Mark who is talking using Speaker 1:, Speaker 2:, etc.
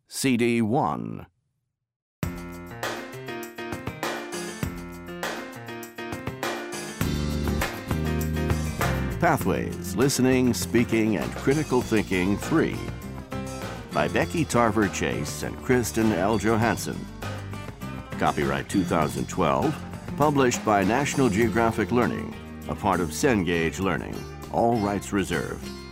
Speaker 1: CD 1. Pathways, Listening, Speaking, and Critical Thinking 3 by Becky Tarver Chase and Kristen L. Johansson. Copyright 2012, published by National Geographic Learning, a part of Cengage Learning. All rights reserved.